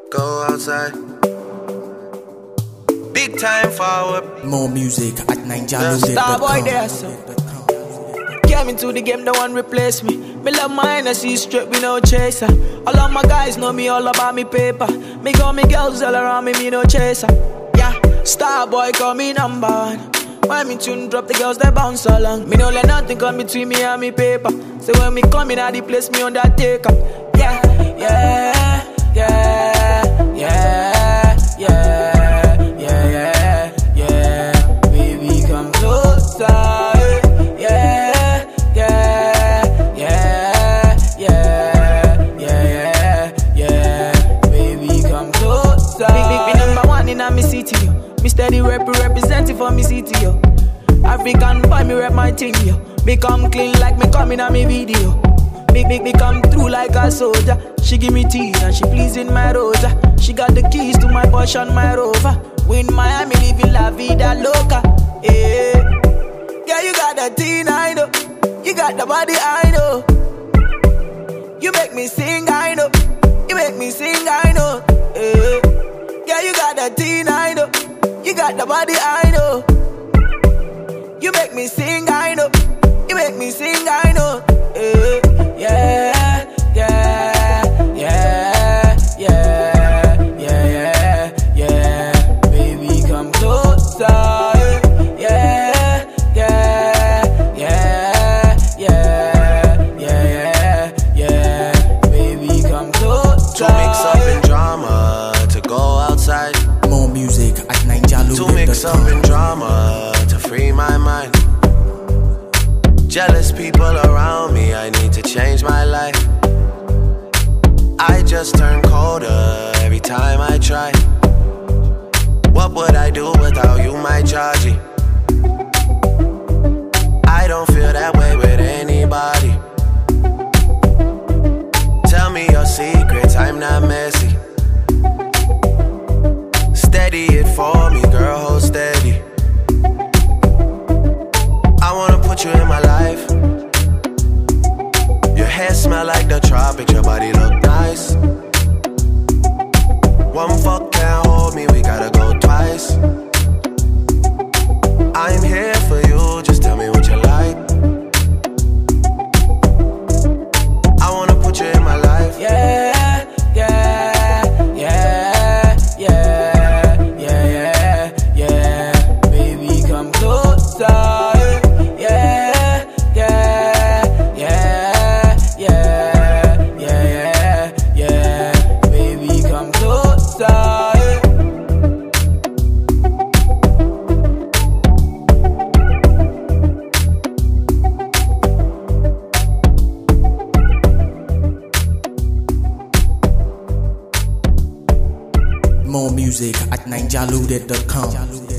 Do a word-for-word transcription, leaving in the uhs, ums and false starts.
go outside. Big time forward. More music at ninja music dot com. Starboy there, so. Came into the game, no one replace me. Me love my Hennessy straight with no chaser. All of my guys know me all about me paper. Me got me girls all around me, me no chaser. Yeah, Starboy call me number one. When me tune drop, the girls they bounce along. Me no let nothing come between me and me paper. So when me come in, I the place me on that take up. Yeah, yeah, yeah, yeah, yeah, yeah, yeah, yeah. Baby, come closer. Yeah, yeah, yeah, yeah, yeah, yeah. Baby, come closer. Big, big, big number one in a me city, yo. Me steady rep representing for me city, yo. African boy, me rep my thing, yo. Me come clean like me coming on me video. Make, make me come through like a soldier. She give me tea and she pleasing my rosa. She got the keys to my Porsche and my Rover. We in Miami living la vida loca. Yeah, yeah, you got the teen, I know. You got the body, I know. You make me sing, I know. You make me sing, I know. Yeah, yeah, you got the teen, I know. You got the body, I know. You make me sing, I know. You make me sing, I know. Yeah, yeah, yeah, yeah, yeah, yeah, yeah. Baby, come closer. Yeah, yeah, yeah, yeah, yeah, yeah. Baby, come closer. To mix up in drama, to go outside. More music at ninja music dot com. To mix up in drama, to free my mind. Jealous people around me, I need to change my life. I just turn colder every time I try. What would I do without you, my Georgie? I don't feel that way with anybody. Tell me your secrets, I'm not messy. Steady it for me, girl, hold steady. I wanna put you in my life. Your hair smell like the tropics, your body look nice. One fuck can't hold me, we gotta go twice. I'm here for you, just tell me what you like. I wanna put you in my life. Yeah, yeah, yeah, yeah, yeah, yeah, yeah. Baby, come closer. More music at ninja music dot com.